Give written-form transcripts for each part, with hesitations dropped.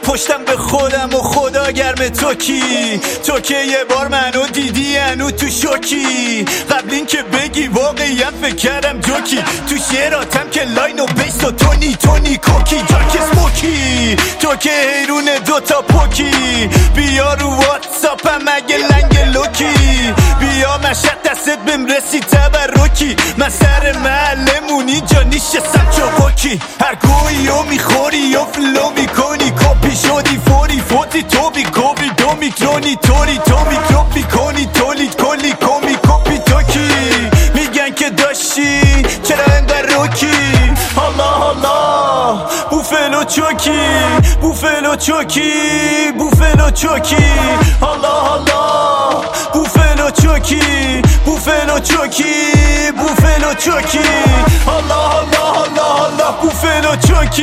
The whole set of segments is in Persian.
پشتم به خودم و خدا گرم تو که یه بار منو دیدی هنو تو شوکی. قبل این که بگی واقعی فکر کردم جوکی. تو شعراتم که لاین و بیس و تونی کوکی جاک اسموکی. تو که حیرون دوتا پوکی. بیا رو واتساپم اگه لنگ لوکی. بیا مشهد دستت بهم رسید تبرکی. من سر محلمون اینجا نیشستم چوکی. هر گویی و میخوری و فلو میکنی. کپی شدی فوری فوتی تو بی کوبی دو میکرونی توری تو میکروب میکنی تولید کلی کمی کپی توکی. میگن که داشتی چرا انقدر روکی. حالا بوفلو چوکی بوفلو چوکی بوفلو چوکی. حالا بوفلو چوکی بوفلو چوکی بوفلو چوکی. حالا بوفلو چوکی.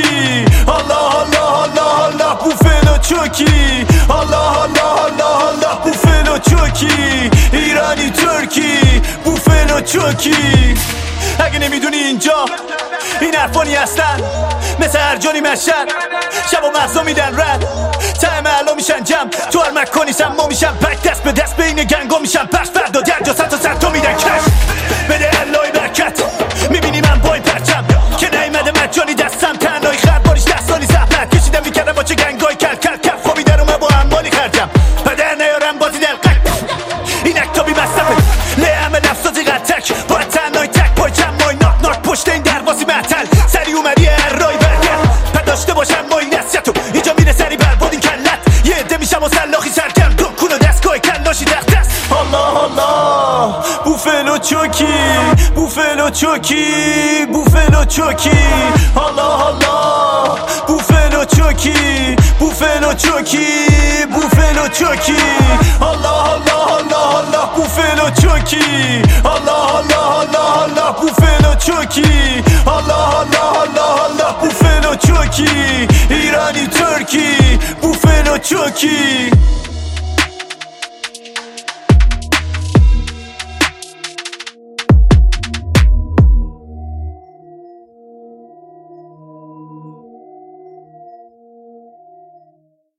حالا بوفلو چوکی. حالا بوفلو چوکی. ایرانی ترکی بوفلو چوکی. اگه نمیدونی اینجا این حرفانی هستن مثل هر جانی مشهد. شب و مغزا میدن رد ته محلا میشن جمع. تو هر مکانیشم ما میشن بک دست به دست بین گنگا میشن پش. فردا درجا صد تا میدن کش. بده اللهی برکت میبینی من با این پرچم که نیمده مجانی دستم. تنهایی خرد باریش 10 سالی زحمت کشیدم میکردم با چه گنگای کل کف خوابی در اومد با اموالی خرجم. پدر نیارم بازی دلقک این اکتابی مصرفه لعمه نفسازی قتک. باید تنهایی تک پای جمعای ناک پشت این درباسی معتل. سری اومدی هر رای برگرد پداشته باشم ما این نسیتو. اینجا میره سری برباد این کلت. یه عده میشم و سلاخی سرکم دکون و دستگاه کلاشی دست. حالا بوفلو چوکی بوفلو چوکی بوفلو چوکی. حالا بوفلو چوکی بوفلو چوکی بوفلو چوکی. حالا بوفلو چوکی. حالا